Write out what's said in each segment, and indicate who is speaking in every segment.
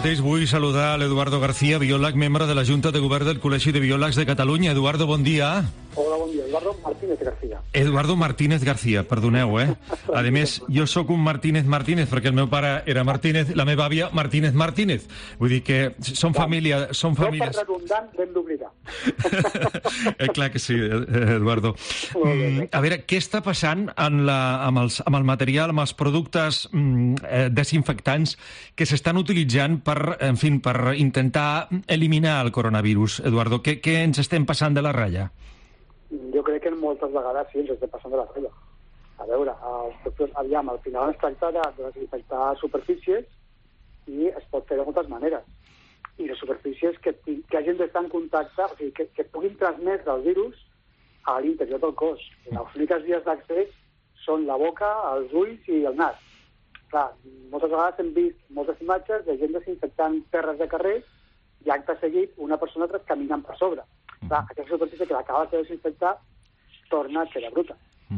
Speaker 1: mateix vull saludar l'Eduardo García, biòleg, membre de la Junta de Govern del Col·legi de Biòlegs de Catalunya. Eduardo, bon dia.
Speaker 2: Hola, bon dia. Eduardo Martínez García.
Speaker 1: Eduardo Martínez García, perdoneu, A més, jo sóc un Martínez perquè el meu pare era Martínez, la meva àvia Martínez. Vull dir que són famílies...
Speaker 2: No per redundant, l'hem d'obligar.
Speaker 1: Clar que sí, Eduardo. A veure, què està passant amb el material, amb els productes desinfectants que s'estan utilitzant per intentar eliminar el coronavirus? Eduardo, què ens estem passant de la ratlla?
Speaker 2: Jo crec que moltes vegades sí ens estem passant de la ratlla. A veure, al final es tracta de desinfectar superfícies i es pot fer de moltes maneres. I les superfícies que hagin d'estar en contacte, o sigui, que puguin transmetre el virus a l'interior del cos. Les úniques vies d'accés són la boca, els ulls i el nas. Clar, moltes vegades hem vist moltes imatges de gent desinfectant terres de carrer i acte seguit una persona altra caminant per sobre. Clar, aquesta superfície que l'acabes de desinfectar torna a ser bruta.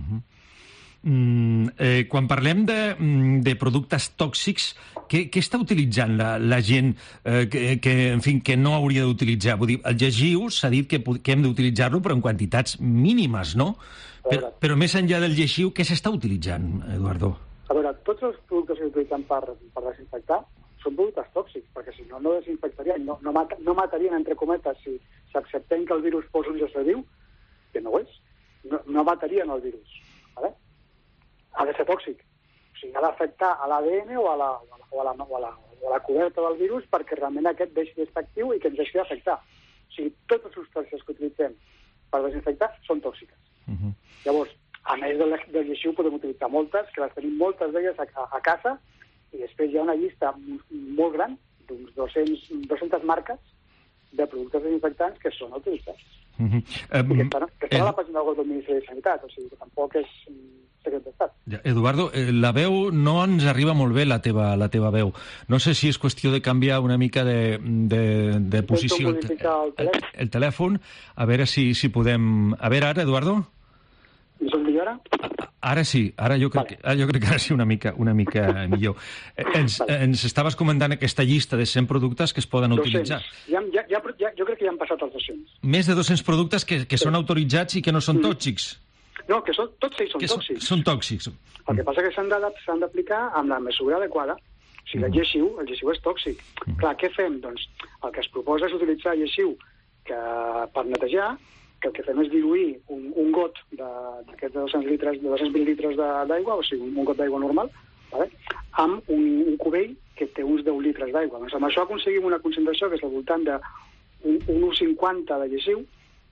Speaker 1: Quan parlem de productes tòxics, què està utilitzant la gent que no hauria d'utilitzar? Vull dir, el llegiu s'ha dit que hem d'utilitzar-lo però en quantitats mínimes, no? Però més enllà del llegiu, què s'està utilitzant, Eduardo?
Speaker 2: A veure, tots els productes que s'utilitzen per desinfectar són productes tòxics, perquè si no, no desinfectarien, no matarien, entre cometes, si s'acceptem que el virus fos un ésser viu, que no ho és, no matarien el virus. Vale? Ha de ser tòxic. O sigui, ha d'afectar a l'ADN o a la coberta del virus perquè realment aquest deixi d'estar actiu i que ens deixi d'afectar. O sigui, totes les substàncies que utilitzem per desinfectar són tòxiques. Llavors, a més del lleixiu podem utilitzar moltes, que les tenim moltes d'elles a casa, i després hi ha una llista molt gran, d'uns 200 marques de productes desinfectants que són utilitzats. I que estan a la pàgina web del Ministeri de Sanitat, o sigui que tampoc és secret d'estat.
Speaker 1: Eduardo, la veu no ens arriba molt bé, la teva veu. No sé si és qüestió de canviar una mica de posició el telèfon, a veure si podem... A veure, ara, Eduardo?
Speaker 2: I som millor ara?
Speaker 1: Ara sí, jo crec que ara sí una mica millor. Ens estaves comentant aquesta llista de 100 productes que es poden utilitzar.
Speaker 2: Jo crec que ja han passat els 200.
Speaker 1: Més de 200 productes que són autoritzats i que no són tòxics.
Speaker 2: No, que tots ells són tòxics.
Speaker 1: Són tòxics.
Speaker 2: El que passa és que s'han d'aplicar amb la mesura adequada. O sigui, el lleixiu és tòxic. Clar, què fem? Doncs el que es proposa és utilitzar lleixiu per netejar, que el que fem és diluir un got d'aquests 200 mil·litres d'aigua, o sigui, un got d'aigua normal, amb un cubell que té uns 10 litres d'aigua. Doncs amb això aconseguim una concentració que és al voltant d'un 1,50 de lleixiu,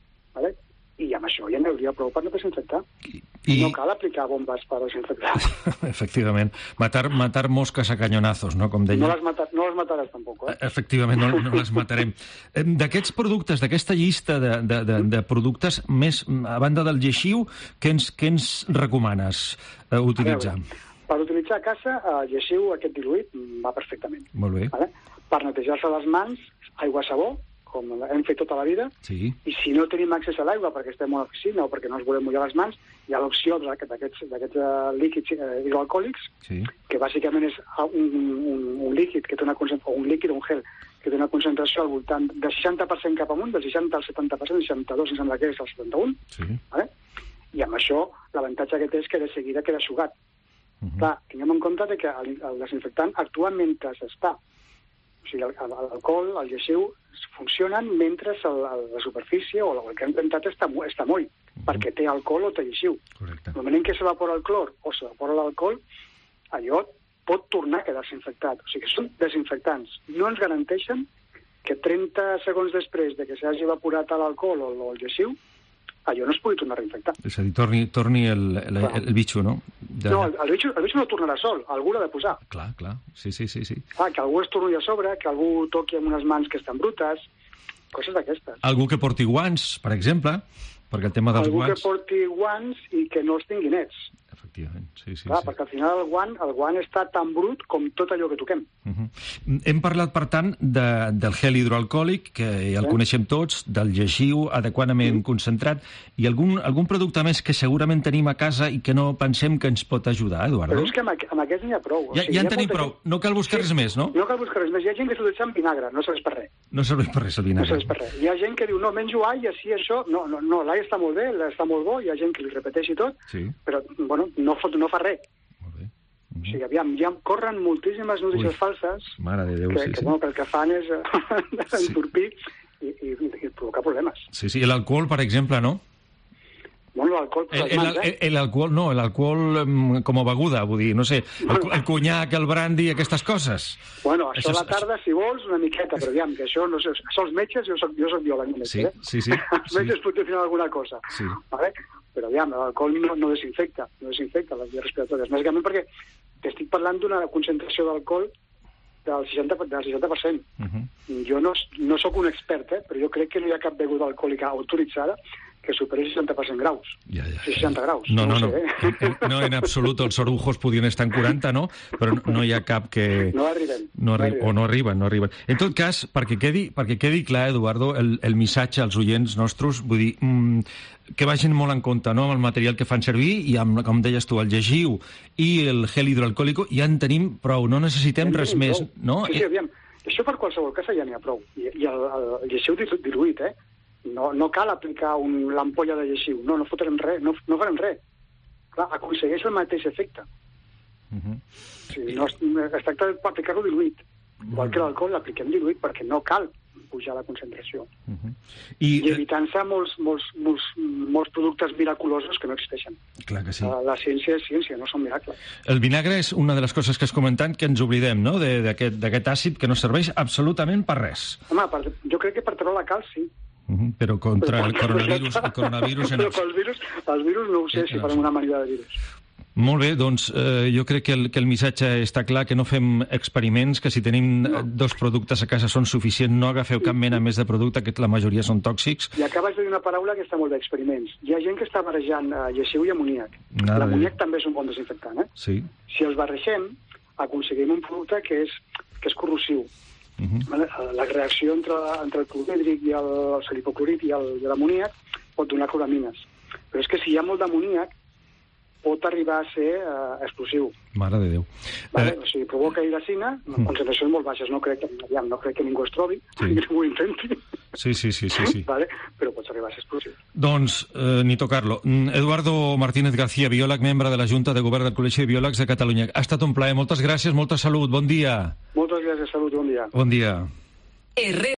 Speaker 2: i amb això ja n'hauria prou per no desinfectar. No cal aplicar bombes per desinfectar.
Speaker 1: Efectivament. Matar mosques a canyonazos, no? Com deia.
Speaker 2: No les mataràs tampoc,
Speaker 1: Efectivament, no les matarem. D'aquests productes, d'aquesta llista de productes, més a banda del lleixiu, què ens recomanes utilitzar?
Speaker 2: Per utilitzar a casa, el lleixiu, aquest diluït, va perfectament.
Speaker 1: Molt bé.
Speaker 2: Per netejar-se les mans, aigua-sabó, com hem fet tota la vida, i si no tenim accés a l'aigua perquè estem a l'oficina o perquè no ens volem mullar les mans, hi ha l'opció d'aquests líquids hidroalcohòlics, que bàsicament és un líquid que té una concentració, un líquid o un gel que té una concentració al voltant del 60% cap amunt, del 60 al 70%, del 62 em sembla que és el 71, i amb això l'avantatge que té és que de seguida queda sugat. Clar, tinguem en compte que el desinfectant actua mentre està. O sigui, l'alcohol, el lleixiu, funcionen mentre la superfície o el que hem intentat està moll, perquè té alcohol o té lleixiu. En el moment en què s'evapora el clor o s'evapora l'alcohol, allò pot tornar a quedar desinfectat. O sigui, són desinfectants. No ens garanteixen que 30 segons després de que s'hagi evaporat l'alcohol o el lleixiu, allò no es pugui tornar a reinfectar.
Speaker 1: És a dir, torni el bitxo, no?
Speaker 2: No, el bitxo no tornarà sol, algú l'ha de posar.
Speaker 1: Clar, sí.
Speaker 2: Que algú es torni a sobre, que algú toqui amb unes mans que estan brutes, coses d'aquestes.
Speaker 1: Algú que porti guants, per exemple, perquè el tema dels guants...
Speaker 2: Algú que porti guants i que no els tingui nets.
Speaker 1: Efectivament, sí.
Speaker 2: Clar, perquè al final el guant està tan brut com tot allò que toquem.
Speaker 1: Hem parlat, per tant, del gel hidroalcohòlic, que ja el coneixem tots, del lleixiu adequadament concentrat, i algun producte més que segurament tenim a casa i que no pensem que ens pot ajudar, Eduardo?
Speaker 2: Però és que amb aquest n'hi ha prou.
Speaker 1: Ja en tenim prou, no cal buscar res més, no?
Speaker 2: No cal buscar res més. Hi ha gent que s'utilitza amb vinagre, no serveix per res.
Speaker 1: No serveix per res el vinagre.
Speaker 2: No serveix per res. Hi ha gent que diu, no, menjo all i així això... No, l'all està molt bé, està molt bo, hi ha gent que li repeteixi tot, però, bueno, no fa res.
Speaker 1: Molt bé.
Speaker 2: O sigui, aviam, ja corren moltíssimes notícies falses
Speaker 1: mare de Déu,
Speaker 2: que el que fan és entorpir i provocar problemes.
Speaker 1: Sí, l'alcohol, per exemple, no?
Speaker 2: Bueno, l'alcohol...
Speaker 1: L'alcohol com a beguda, vull dir, no sé, el conyac, el brandy, aquestes coses.
Speaker 2: Bueno, això a la tarda, si vols, una miqueta, però aviam, que això, no sé, això els metges, jo soc biòleg,
Speaker 1: sí.
Speaker 2: Els metges potser tenen alguna cosa, vale? Però aviam, l'alcohol no desinfecta les vies respiratòries, bàsicament perquè t'estic parlant d'una concentració d'alcohol del 60%. Jo no sóc un expert, però jo crec que no hi ha cap beguda alcohòlica autoritzada que superi 60% graus. 60 graus.
Speaker 1: No, en absolut. Els orujos podien estar en 40, no? Però no hi ha cap que...
Speaker 2: No arriben.
Speaker 1: No arriben. En tot cas, perquè quedi clar, Eduardo, el missatge als oients nostres, vull dir, que vagin molt en compte, no?, amb el material que fan servir i amb, com deies tu, el lleixiu i el gel hidroalcohòlic, ja en tenim prou, no necessitem res més, no?
Speaker 2: Sí, aviam, això per qualsevol casa ja n'hi ha prou. I el lleixiu diluït, No cal aplicar l'ampolla de lleixiu. No fotrem res, no farem res. Clar, aconsegueix el mateix efecte. Es tracta d'aplicar-lo diluït. Igual que l'alcohol l'apliquem diluït perquè no cal pujar la concentració. I evitant-se molts productes miraculosos que no existeixen.
Speaker 1: Clar que sí.
Speaker 2: La ciència és ciència, no són miracles.
Speaker 1: El vinagre és una de les coses que has comentat que ens oblidem, no?, d'aquest àcid que no serveix absolutament per res.
Speaker 2: Home, jo crec que per treure la calç, sí.
Speaker 1: Però contra el coronavirus...
Speaker 2: Però els virus no ho sé si farem una manera de virus.
Speaker 1: Molt bé, doncs jo crec que el missatge està clar, que no fem experiments, que si tenim 2 productes a casa són suficients, no agafeu cap mena més de producte, que la majoria són tòxics.
Speaker 2: I acabes de dir una paraula que està molt d'experiments. Hi ha gent que està barrejant lleixiu i amoníac. L'amoníac també és un bon desinfectant,
Speaker 1: Sí. Si
Speaker 2: els barregem, aconseguim un producte que és corrosiu. La reacció entre el clorhídric i el salipoclorit i l'amoníac pot donar cloramines. Però és que si hi ha molt d'amoníac pot arribar a ser explosiu.
Speaker 1: Mare de Déu.
Speaker 2: O sigui, provoca iracina, concentracions molt baixes. No crec que ningú es trobi, que ningú ho intenti.
Speaker 1: Sí.
Speaker 2: Però pots arribar a ser explosiu.
Speaker 1: Doncs, ni tocar-lo. Eduardo Martínez García, biòleg, membre de la Junta de Govern del Col·legi de Biòlegs de Catalunya. Ha estat un plaer. Moltes gràcies, molta salut. Bon dia.
Speaker 2: Moltes gràcies, salut, bon dia.
Speaker 1: Bon dia.